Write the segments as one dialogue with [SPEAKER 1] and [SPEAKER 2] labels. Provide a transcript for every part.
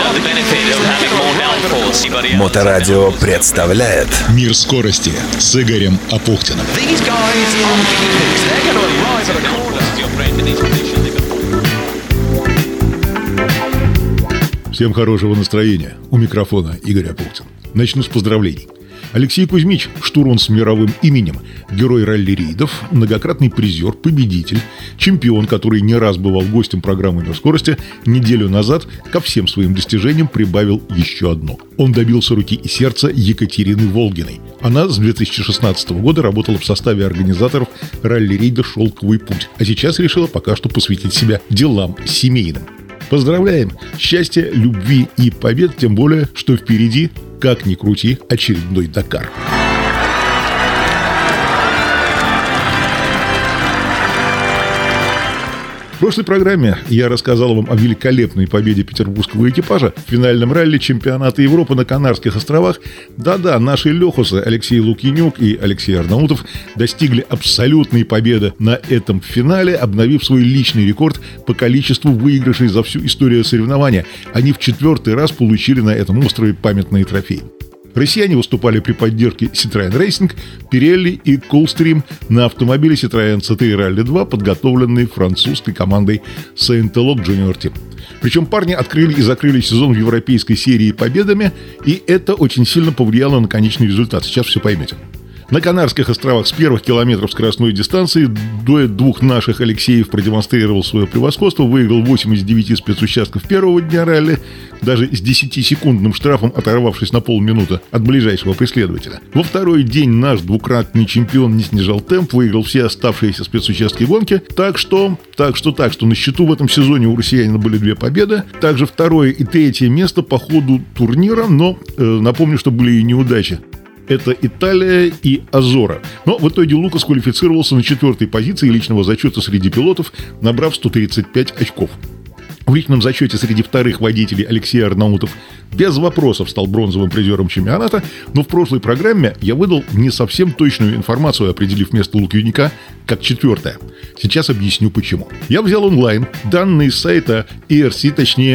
[SPEAKER 1] Моторадио представляет
[SPEAKER 2] «Мир скорости» с Игорем Апухтиным. Всем хорошего настроения. У микрофона Игорь Апухтин. Начну с поздравлений. Алексей Кузьмич – штурман с мировым именем, герой ралли-рейдов, многократный призер, победитель, чемпион, который не раз бывал гостем программы «Мир скорости», неделю назад ко всем своим достижениям прибавил еще одно. Он добился руки и сердца Екатерины Волгиной. Она с 2016 года работала в составе организаторов ралли-рейда «Шелковый путь», а сейчас решила пока что посвятить себя делам семейным. Поздравляем! Счастья, любви и побед, тем более, что впереди, как ни крути, очередной Дакар. В прошлой программе я рассказал вам о великолепной победе петербургского экипажа в финальном ралли чемпионата Европы на Канарских островах. Да-да, наши лехусы Алексей Лукьянюк и Алексей Арнаутов достигли абсолютной победы на этом финале, обновив свой личный рекорд по количеству выигрышей за всю историю соревнования. Они в 4-й раз получили на этом острове памятные трофеи. Россияне выступали при поддержке Citroën Racing, Pirelli и Coolstream на автомобиле Citroën C3 Rally 2, подготовленный французской командой Saint-Elok Junior Team. Причем парни открыли и закрыли сезон в европейской серии победами, и это очень сильно повлияло на конечный результат. Сейчас все поймете. На Канарских островах с первых километров скоростной дистанции дуэт двух наших Алексеев продемонстрировал свое превосходство, выиграл 8 из 9 спецучастков первого дня ралли, даже с 10-секундным штрафом оторвавшись на полминуты от ближайшего преследователя. Во второй день наш двукратный чемпион не снижал темп, выиграл все оставшиеся спецучастки гонки, так что на счету в этом сезоне у россиянина были 2 победы, также 2-е и 3-е место по ходу турнира, но напомню, что были и неудачи. Это Италия и Азора. Но в итоге Лукас квалифицировался на 4-й позиции личного зачета среди пилотов, набрав 135 очков. В личном зачете среди вторых водителей Алексей Арнаутов без вопросов стал бронзовым призером чемпионата, но в прошлой программе я выдал не совсем точную информацию, определив место Лукьянюка как 4-е. Сейчас объясню почему. Я взял онлайн данные с сайта ERC, точнее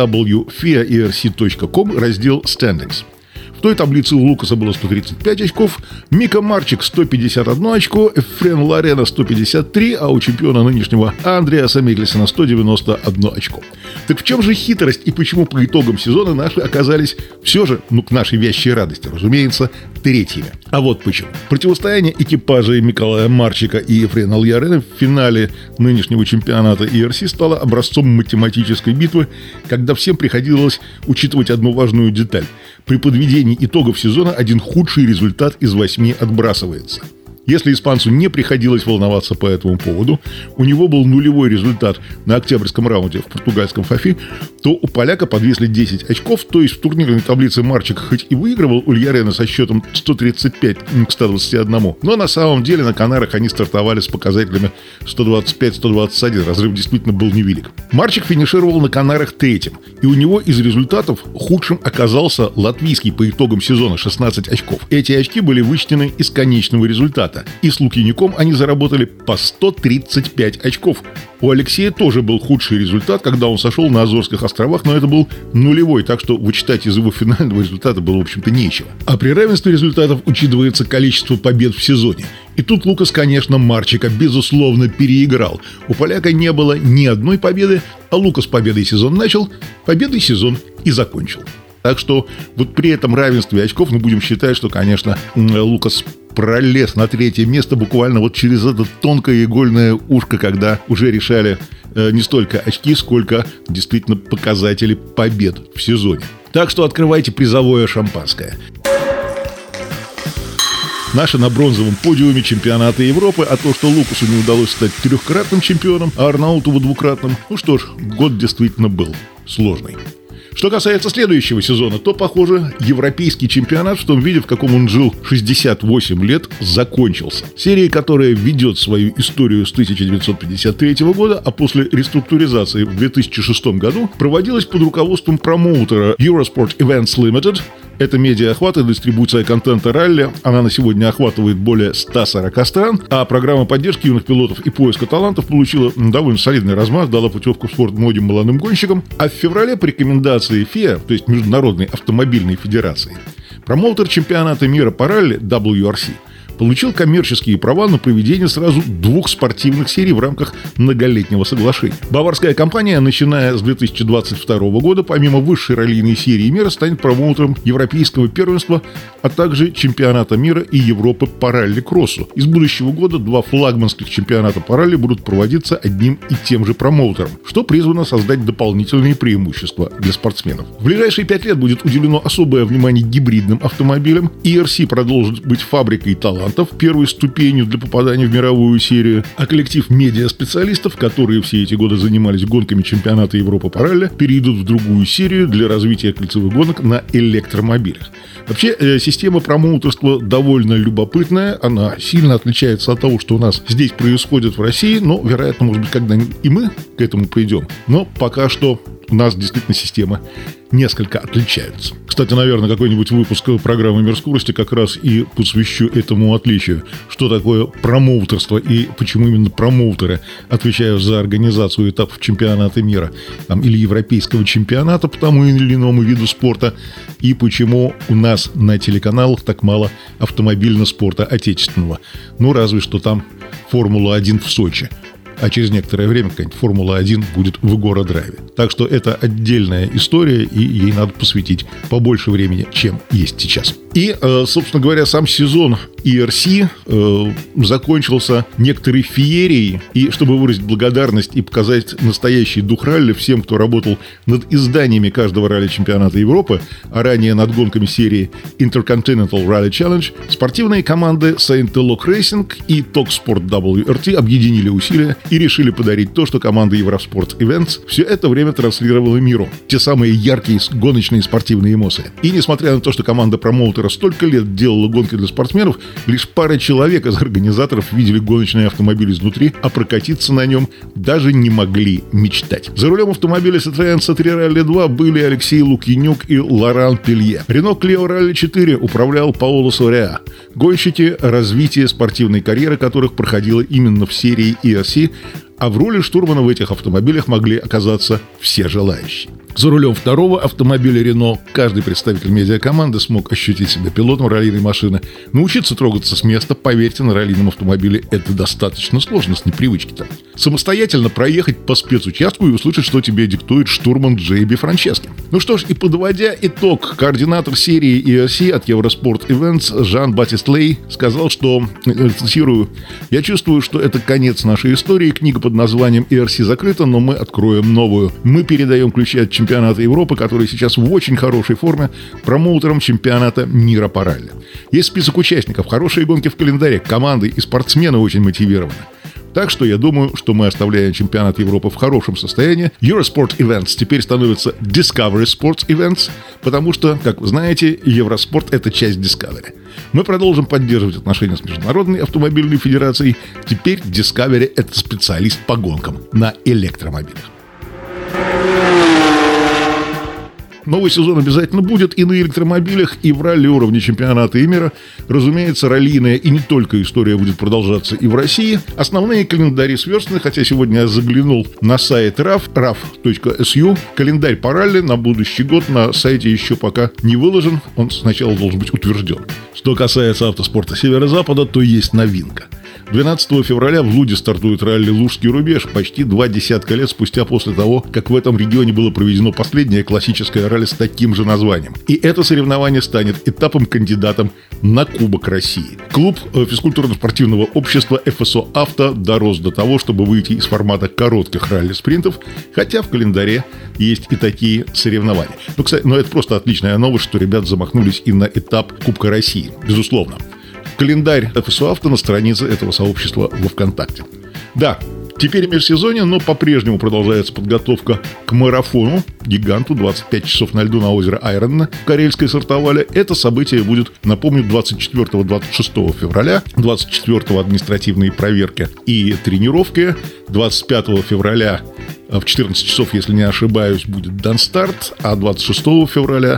[SPEAKER 2] www.fiaerc.com, раздел Standings. В той таблице у Лукаса было 135 очков, Мика Марчик 151 очко, Эфрен Лорена 153, а у чемпиона нынешнего Андреаса Миклесена 191 очко. Так в чем же хитрость и почему по итогам сезона наши оказались все же, к нашей вящей радости, разумеется, 3-ми? А вот почему. Противостояние экипажей Миколая Марчика и Ефрена Лорена в финале нынешнего чемпионата ERC стало образцом математической битвы, когда всем приходилось учитывать одну важную деталь. При подведении итогов сезона один худший результат из 8 отбрасывается. Если испанцу не приходилось волноваться по этому поводу, у него был нулевой результат на октябрьском раунде в португальском Фафи, то у поляка подвесли 10 очков, то есть в турнирной таблице Марчик хоть и выигрывал у Льярена со счетом 135 к 121, но на самом деле на Канарах они стартовали с показателями 125-121, разрыв действительно был невелик. Марчик финишировал на Канарах 3-м, и у него из результатов худшим оказался латвийский по итогам сезона 16 очков. Эти очки были вычтены из конечного результата. И с Лукьянюком они заработали по 135 очков. У Алексея тоже был худший результат, когда он сошел на Азорских островах, но это был нулевой, так что вычитать из его финального результата было, в общем-то, нечего. А при равенстве результатов учитывается количество побед в сезоне. И тут Лукас, конечно, Марчика, безусловно, переиграл. У поляка не было ни одной победы, а Лукас победой сезон начал, победой сезон и закончил. Так что вот при этом равенстве очков мы будем считать, что, конечно, Лукас пролез на 3-е место буквально вот через это тонкое игольное ушко, когда уже решали не столько очки, сколько действительно показатели побед в сезоне. Так что открывайте призовое шампанское. Наши на бронзовом подиуме чемпионата Европы, а то, что Лукасу не удалось стать 3-кратным чемпионом, а Арнаутову 2-кратным, ну что ж, год действительно был сложный. Что касается следующего сезона, то, похоже, европейский чемпионат в том виде, в каком он жил 68 лет, закончился. Серия, которая ведет свою историю с 1953 года, а после реструктуризации в 2006 году проводилась под руководством промоутера Eurosport Events Limited, Это медиа-охват и дистрибуция контента ралли. Она на сегодня охватывает более 140 стран, а программа поддержки юных пилотов и поиска талантов получила довольно солидный размах, дала путевку в спорт многим молодым гонщикам. А в феврале по рекомендации FIA, то есть Международной автомобильной федерации, промоутер чемпионата мира по ралли WRC получил коммерческие права на проведение сразу 2 спортивных серий в рамках многолетнего соглашения. Баварская компания, начиная с 2022 года, помимо высшей раллийной серии мира, станет промоутером европейского первенства, а также чемпионата мира и Европы по ралли-кроссу. Из будущего года 2 флагманских чемпионата по ралли будут проводиться одним и тем же промоутером, что призвано создать дополнительные преимущества для спортсменов. В ближайшие 5 лет будет уделено особое внимание гибридным автомобилям. ERC продолжит быть фабрикой талантов, первой ступенью для попадания в мировую серию, а коллектив медиа-специалистов, которые все эти годы занимались гонками чемпионата Европы по ралли, перейдут в другую серию для развития кольцевых гонок на электромобилях. Вообще, система промоутерства довольно любопытная, она сильно отличается от того, что у нас здесь происходит в России, но, вероятно, может быть, когда-нибудь и мы к этому придем. Но пока что у нас действительно система несколько отличаются. Кстати, наверное, какой-нибудь выпуск программы «Мир скорости» как раз и посвящу этому отличию. Что такое промоутерство и почему именно промоутеры отвечают за организацию этапов чемпионата мира или европейского чемпионата по тому или иному виду спорта, и почему у нас на телеканалах так мало автомобильного спорта отечественного. Ну, разве что там Формула-1 в Сочи. А через некоторое время какая-нибудь Формула-1 будет в Городрайве. Так что это отдельная история, и ей надо посвятить побольше времени, чем есть сейчас. И, собственно говоря, сам сезон ERC закончился некоторой феерией. И чтобы выразить благодарность и показать настоящий дух ралли всем, кто работал над изданиями каждого ралли-чемпионата Европы, а ранее над гонками серии Intercontinental Rally Challenge, спортивные команды Saint Elok Racing и Talksport WRT объединили усилия и решили подарить то, что команда Eurosport Events все это время транслировала миру. Те самые яркие гоночные спортивные эмоции. И несмотря на то, что команда промоутера столько лет делала гонки для спортсменов, лишь пара человек из организаторов видели гоночный автомобиль изнутри, а прокатиться на нем даже не могли мечтать. За рулем автомобиля Citroёn C3 Rally 2 были Алексей Лукьянюк и Лоран Пелье. Renault Clio Rally 4 управлял Паоло Сориа. Гонщики, развитие спортивной карьеры которых проходило именно в серии ERC, а в роли штурмана в этих автомобилях могли оказаться все желающие. За рулем второго автомобиля Renault каждый представитель медиакоманды смог ощутить себя пилотом раллийной машины. Научиться трогаться с места, поверьте, на раллийном автомобиле это достаточно сложно с непривычки-то. Самостоятельно проехать по спецучастку и услышать, что тебе диктует штурман Джейби Франчески. Ну что ж, и подводя итог, координатор серии ERC от Eurosport Events Жан-Батист Лей сказал, что, цитирую, «Я чувствую, что это конец нашей истории, книга под названием ERC закрыта, но мы откроем новую. Мы передаем ключи от чемпионата Европы, который сейчас в очень хорошей форме, промоутером чемпионата мира по ралли. Есть список участников, хорошие гонки в календаре, команды и спортсмены очень мотивированы. Так что я думаю, что мы оставляем чемпионат Европы в хорошем состоянии. Eurosport Events теперь становится Discovery Sports Events, потому что, как вы знаете, Евроспорт — это часть Discovery. Мы продолжим поддерживать отношения с Международной автомобильной федерацией. Теперь Discovery — это специалист по гонкам на электромобилях. Новый сезон обязательно будет и на электромобилях, и в ралли уровня чемпионата мира. Разумеется, раллийная и не только история будет продолжаться и в России. Основные календари сверстаны, хотя сегодня я заглянул на сайт raf.su. Календарь по ралли на будущий год на сайте еще пока не выложен. Он сначала должен быть утвержден. Что касается автоспорта Северо-Запада, то есть новинка. 12 февраля в Луде стартует ралли «Лужский рубеж» почти 20 лет спустя после того, как в этом регионе было проведено последнее классическое ралли с таким же названием. И это соревнование станет этапом-кандидатом на Кубок России. Клуб физкультурно-спортивного общества ФСО «Авто» дорос до того, чтобы выйти из формата коротких ралли-спринтов, хотя в календаре есть и такие соревнования. Кстати, это просто отличная новость, что ребята замахнулись и на этап Кубка России, безусловно. Календарь ФСО «Авто» на странице этого сообщества во ВКонтакте. Да, теперь межсезонье, но по-прежнему продолжается подготовка к марафону, гиганту, 25 часов на льду на озеро Айронне в Карельской Сартовале. Это событие будет, напомню, 24-26 февраля, 24-го административные проверки и тренировки, 25 февраля в 14 часов, если не ошибаюсь, будет дан старт, а 26 февраля в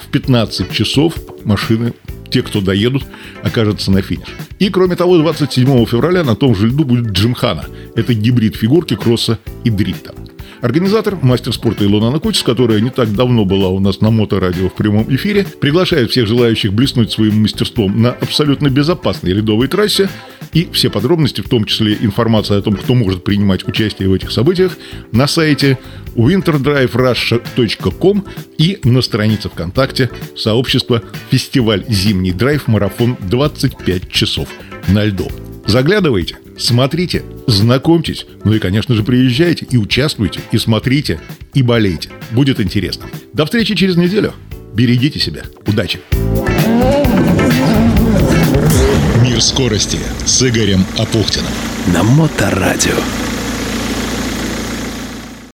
[SPEAKER 2] 15 часов машины, те, кто доедут, окажутся на финише. И, кроме того, 27 февраля на том же льду будет Джимхана. Это гибрид фигурки, кросса и дрифта. Организатор, мастер спорта Илона Накутис, которая не так давно была у нас на Моторадио в прямом эфире, приглашает всех желающих блеснуть своим мастерством на абсолютно безопасной ледовой трассе. И все подробности, в том числе информация о том, кто может принимать участие в этих событиях, на сайте winterdriverussia.com и на странице ВКонтакте сообщества «Фестиваль Зимний драйв марафон 25 часов на льду». Заглядывайте, смотрите, знакомьтесь, ну и, конечно же, приезжайте и участвуйте, и смотрите, и болейте. Будет интересно. До встречи через неделю. Берегите себя. Удачи!
[SPEAKER 1] Мир скорости с Игорем Апухтиным
[SPEAKER 3] на Моторадио.